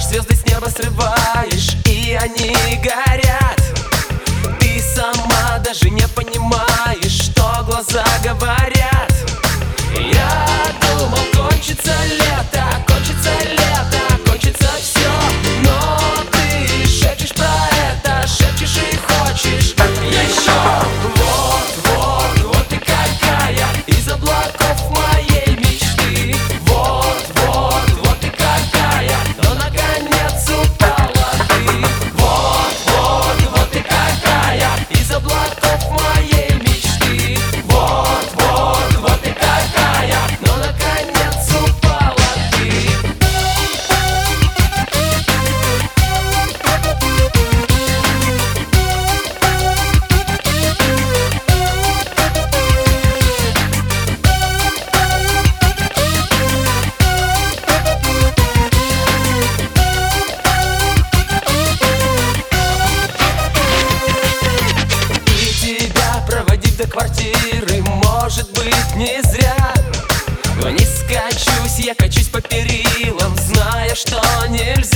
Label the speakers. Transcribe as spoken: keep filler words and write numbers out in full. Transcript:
Speaker 1: звезды с неба срываешь, и они горят. Ты сама даже не понимаешь, что глаза говорят. Я думал, кончится лето, кончится лето, кончится все, но ты шепчешь про это, шепчешь и хочешь еще. Вот, вот, вот ты какая из облаков моей мечты. Вот, вот, вот ты какая, но наконец упала ты. Вот, вот, вот ты какая из облаков моей мечты. Вот, вот, вот ты какая, но наконец упала ты. Проводить до квартиры, может быть, не зря. Но не скачусь, я качусь по перилам, зная, что нельзя.